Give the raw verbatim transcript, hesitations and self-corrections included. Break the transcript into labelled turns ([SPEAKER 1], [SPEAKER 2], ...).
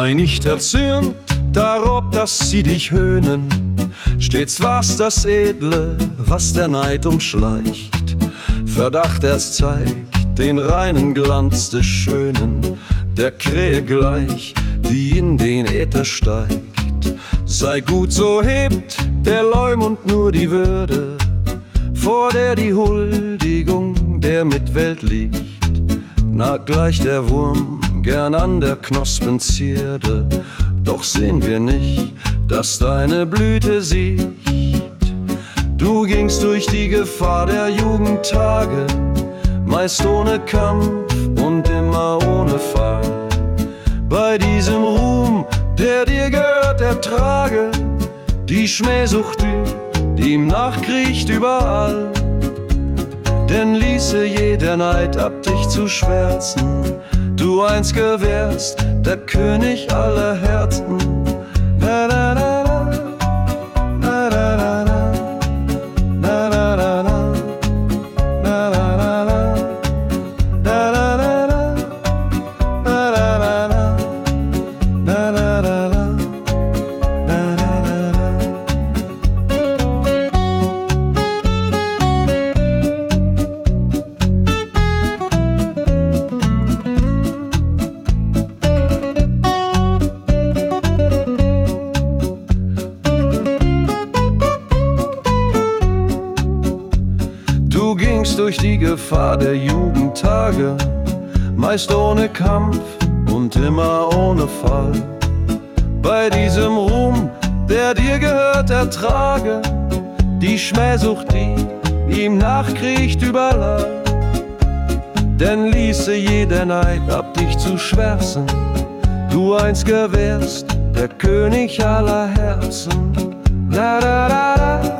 [SPEAKER 1] sei nicht erzürnt darob, dass sie dich höhnen. Stets war's das Edle, was der Neid umschleicht. Verdacht erst zeigt den reinen Glanz des Schönen, der Krähe gleich, die in den Äther steigt. Sei gut, so hebt der Leumund nur die Würde, vor der die Huldigung der Mitwelt liegt. Nagt gleich der Wurm gern an der Knospenzierde, doch sehen wir nicht, dass deine Blüte sieht. Du gingst durch die Gefahr der Jugendtage, meist ohne Kampf und immer ohne Fall. Bei diesem Ruhm, der dir gehört, ertrage die Schmähsucht, die ihm nachkriecht überall. Denn ließe jeder Neid ab, dich zu schwärzen, du einz'ger wärst, der König aller Herzen. Na, na, na, na. Na, na, na, na. Na, na, na, na. Na, na, na, na. Na, na, na, na. Na, na, na, na. Na, na, na, na. Na, na, na, na. Du gingst durch die Gefahr der Jugendtage, meist ohne Kampf und immer ohne Fall. Bei diesem Ruhm, der dir gehört, ertrage die Schmähsucht, die ihm nachkriecht überall. Denn ließe jeder Neid ab, dich zu schwärzen, du einz'ger wärst, der König aller Herzen. Da, da, da, da.